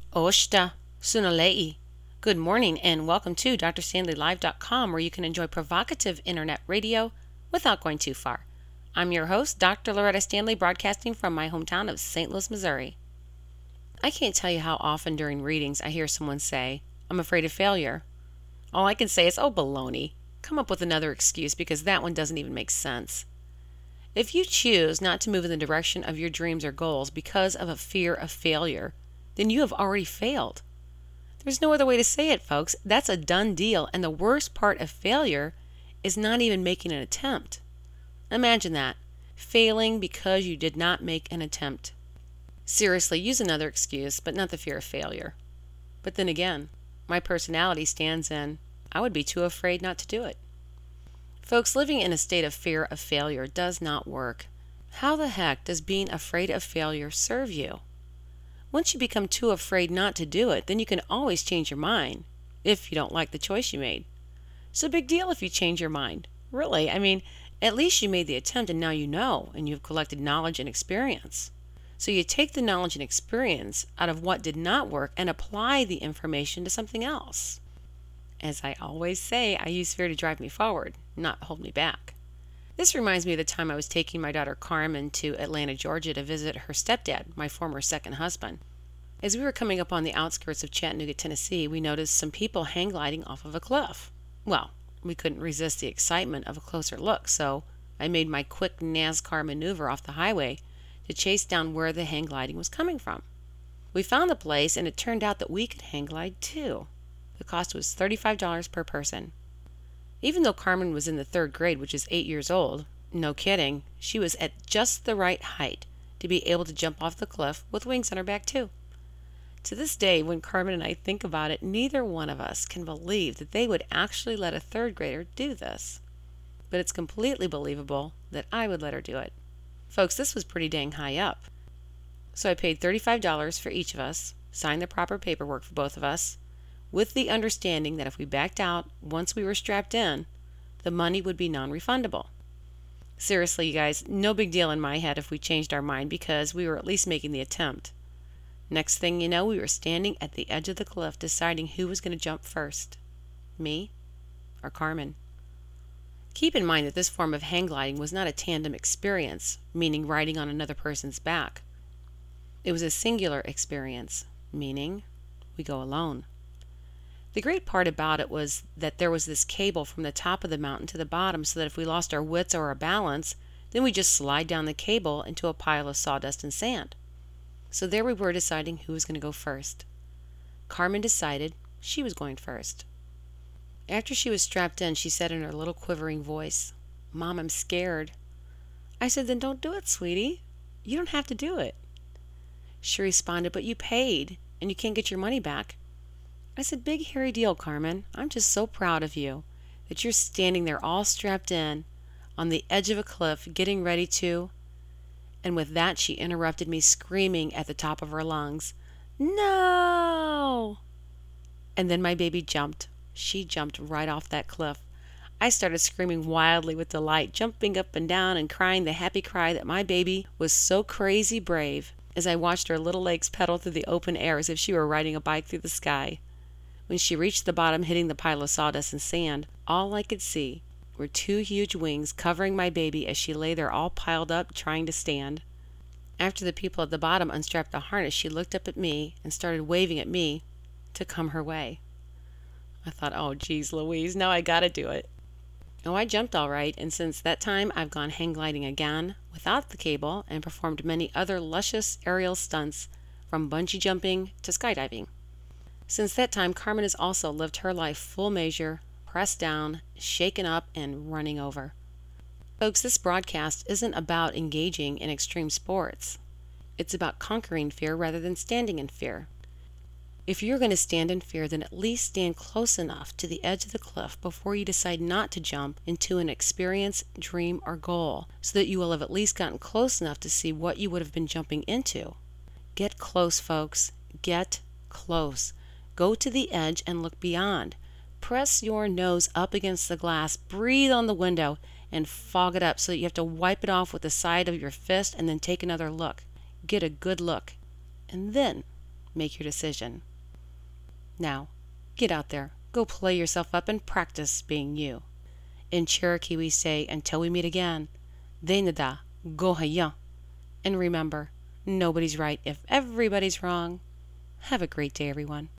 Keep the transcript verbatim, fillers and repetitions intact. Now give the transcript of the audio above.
Oshta Sunalei. Good morning and welcome to D R Stanley Live dot com, where you can enjoy provocative internet radio without going too far. I'm your host, Doctor Loretta Stanley, broadcasting from my hometown of Saint Louis, Missouri. I can't tell you how often during readings I hear someone say, "I'm afraid of failure." All I can say is, oh, baloney. Come up with another excuse because that one doesn't even make sense. If you choose not to move in the direction of your dreams or goals because of a fear of failure, then you have already failed. There's no other way to say it, folks. That's a done deal, and the worst part of failure is not even making an attempt. Imagine that, failing because you did not make an attempt. Seriously, use another excuse, but not the fear of failure. But then again, my personality stands in, I would be too afraid not to do it. Folks, living in a state of fear of failure does not work. How the heck does being afraid of failure serve you? Once you become too afraid not to do it, then you can always change your mind if you don't like the choice you made. So big deal if you change your mind. Really, I mean, at least you made the attempt and now you know, and you've collected knowledge and experience. So you take the knowledge and experience out of what did not work and apply the information to something else. As I always say, I use fear to drive me forward, not hold me back. This reminds me of the time I was taking my daughter Carmen to Atlanta, Georgia to visit her stepdad, my former second husband. As we were coming up on the outskirts of Chattanooga, Tennessee, we noticed some people hang gliding off of a cliff. Well, we couldn't resist the excitement of a closer look, so I made my quick NASCAR maneuver off the highway to chase down where the hang gliding was coming from. We found the place, and it turned out that we could hang glide too. The cost was thirty-five dollars per person. Even though Carmen was in the third grade, which is eight years old, no kidding, she was at just the right height to be able to jump off the cliff with wings on her back too. To this day, when Carmen and I think about it, neither one of us can believe that they would actually let a third grader do this. But it's completely believable that I would let her do it. Folks, this was pretty dang high up. So I paid thirty-five dollars for each of us, signed the proper paperwork for both of us, with the understanding that if we backed out once we were strapped in, the money would be non-refundable. Seriously, you guys, no big deal in my head if we changed our mind because we were at least making the attempt. Next thing you know, we were standing at the edge of the cliff deciding who was going to jump first, me or Carmen. Keep in mind that this form of hang gliding was not a tandem experience, meaning riding on another person's back. It was a singular experience, meaning we go alone. The great part about it was that there was this cable from the top of the mountain to the bottom so that if we lost our wits or our balance, then we just slide down the cable into a pile of sawdust and sand. So there we were deciding who was going to go first. Carmen decided she was going first. After she was strapped in, she said in her little quivering voice, "Mom, I'm scared." I said, "Then don't do it, sweetie. You don't have to do it." She responded, "But you paid, and you can't get your money back." I said, "Big hairy deal, Carmen. I'm just so proud of you that you're standing there all strapped in on the edge of a cliff getting ready to..." And with that, she interrupted me, screaming at the top of her lungs, "No!" And then my baby jumped. She jumped right off that cliff. I started screaming wildly with delight, jumping up and down and crying the happy cry that my baby was so crazy brave as I watched her little legs pedal through the open air as if she were riding a bike through the sky. When she reached the bottom, hitting the pile of sawdust and sand, all I could see were two huge wings covering my baby as she lay there all piled up trying to stand. After the people at the bottom unstrapped the harness, she looked up at me and started waving at me to come her way. I thought, oh geez Louise, now I gotta do it. Oh, I jumped all right, and since that time I've gone hang gliding again without the cable and performed many other luscious aerial stunts from bungee jumping to skydiving. Since that time, Carmen has also lived her life full measure, pressed down, shaken up, and running over. Folks, this broadcast isn't about engaging in extreme sports. It's about conquering fear rather than standing in fear. If you're going to stand in fear, then at least stand close enough to the edge of the cliff before you decide not to jump into an experience, dream, or goal, so that you will have at least gotten close enough to see what you would have been jumping into. Get close, folks. Get close. Go to the edge and look beyond. Press your nose up against the glass, breathe on the window, and fog it up so that you have to wipe it off with the side of your fist and then take another look. Get a good look. And then make your decision. Now, get out there, go play yourself up and practice being you. In Cherokee we say, until we meet again, Denada Gohayan. And remember, nobody's right if everybody's wrong. Have a great day, everyone.